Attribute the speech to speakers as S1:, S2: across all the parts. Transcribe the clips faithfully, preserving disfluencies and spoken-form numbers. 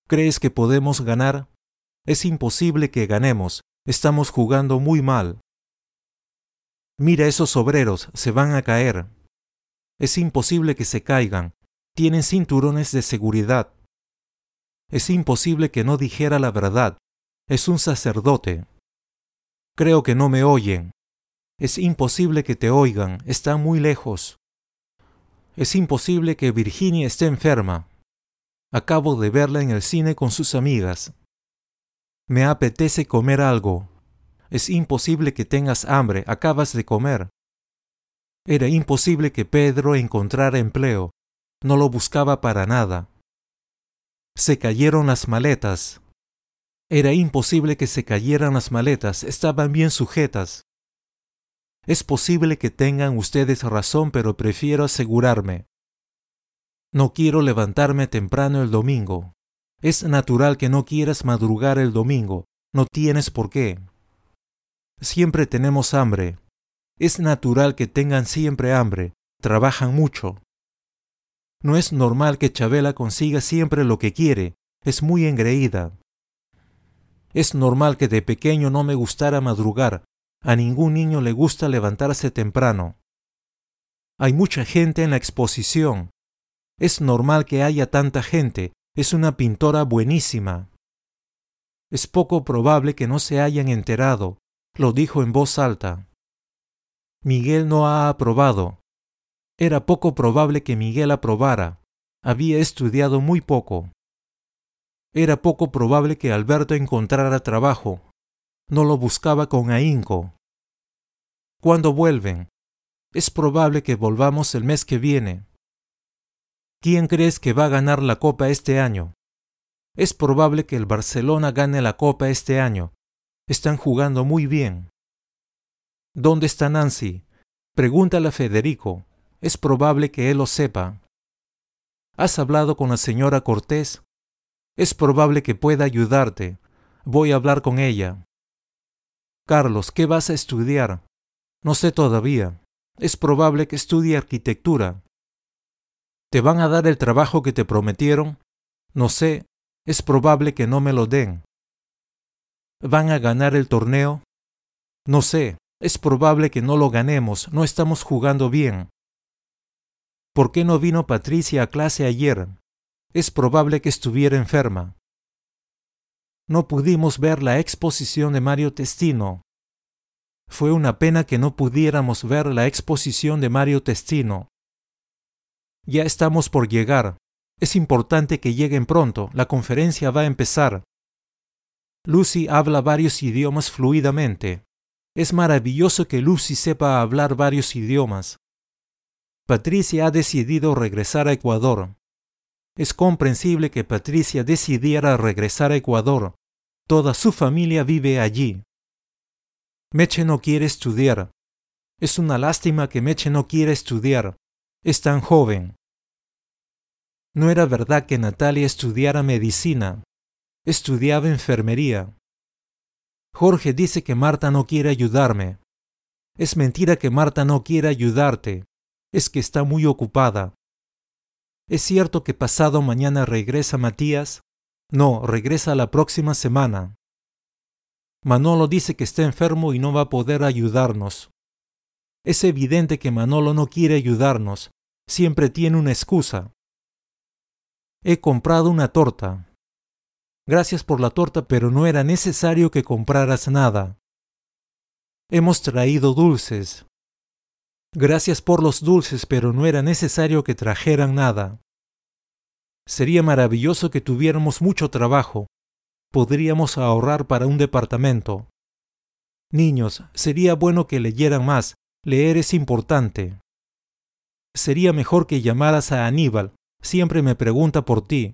S1: ¿Crees que podemos ganar? Es imposible que ganemos. Estamos jugando muy mal. Mira esos obreros, se van a caer. Es imposible que se caigan. Tienen cinturones de seguridad. Es imposible que no dijera la verdad. Es un sacerdote. Creo que no me oyen. Es imposible que te oigan. Están muy lejos. Es imposible que Virginia esté enferma. Acabo de verla en el cine con sus amigas. Me apetece comer algo. Es imposible que tengas hambre. Acabas de comer. Era imposible que Pedro encontrara empleo. No lo buscaba para nada. Se cayeron las maletas. Era imposible que se cayeran las maletas. Estaban bien sujetas. Es posible que tengan ustedes razón, pero prefiero asegurarme. No quiero levantarme temprano el domingo. Es natural que no quieras madrugar el domingo. No tienes por qué. Siempre tenemos hambre. Es natural que tengan siempre hambre. Trabajan mucho. No es normal que Chabela consiga siempre lo que quiere. Es muy engreída. Es normal que de pequeño no me gustara madrugar. A ningún niño le gusta levantarse temprano. Hay mucha gente en la exposición. Es normal que haya tanta gente. Es una pintora buenísima. Es poco probable que no se hayan enterado. Lo dijo en voz alta. Miguel no ha aprobado. Era poco probable que Miguel aprobara. Había estudiado muy poco. Era poco probable que Alberto encontrara trabajo. No lo buscaba con ahínco. ¿Cuándo vuelven? Es probable que volvamos el mes que viene. ¿Quién crees que va a ganar la Copa este año? Es probable que el Barcelona gane la Copa este año. Están jugando muy bien. ¿Dónde está Nancy? Pregúntale a Federico. Es probable que él lo sepa. ¿Has hablado con la señora Cortés? Es probable que pueda ayudarte. Voy a hablar con ella. Carlos, ¿qué vas a estudiar? No sé todavía. Es probable que estudie arquitectura. ¿Te van a dar el trabajo que te prometieron? No sé. Es probable que no me lo den. ¿Van a ganar el torneo? No sé. Es probable que no lo ganemos. No estamos jugando bien. ¿Por qué no vino Patricia a clase ayer? Es probable que estuviera enferma. No pudimos ver la exposición de Mario Testino. Fue una pena que no pudiéramos ver la exposición de Mario Testino. Ya estamos por llegar. Es importante que lleguen pronto. La conferencia va a empezar. Lucy habla varios idiomas fluidamente. Es maravilloso que Lucy sepa hablar varios idiomas. Patricia ha decidido regresar a Ecuador. Es comprensible que Patricia decidiera regresar a Ecuador. Toda su familia vive allí. Meche no quiere estudiar. Es una lástima que Meche no quiera estudiar. Es tan joven. No era verdad que Natalia estudiara medicina. Estudiaba enfermería. Jorge dice que Marta no quiere ayudarme. Es mentira que Marta no quiera ayudarte. Es que está muy ocupada. ¿Es cierto que pasado mañana regresa Matías? No, regresa la próxima semana. Manolo dice que está enfermo y no va a poder ayudarnos. Es evidente que Manolo no quiere ayudarnos. Siempre tiene una excusa. He comprado una torta. Gracias por la torta, pero no era necesario que compraras nada. Hemos traído dulces. Gracias por los dulces, pero no era necesario que trajeran nada. Sería maravilloso que tuviéramos mucho trabajo. Podríamos ahorrar para un departamento. Niños, sería bueno que leyeran más. Leer es importante. Sería mejor que llamaras a Aníbal. Siempre me pregunta por ti.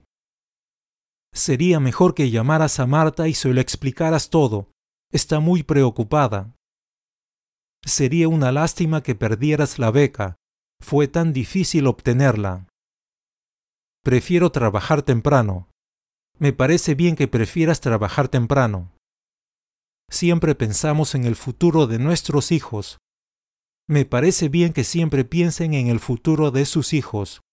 S1: Sería mejor que llamaras a Marta y se lo explicaras todo. Está muy preocupada. Sería una lástima que perdieras la beca. Fue tan difícil obtenerla. Prefiero trabajar temprano. Me parece bien que prefieras trabajar temprano. Siempre pensamos en el futuro de nuestros hijos. Me parece bien que siempre piensen en el futuro de sus hijos.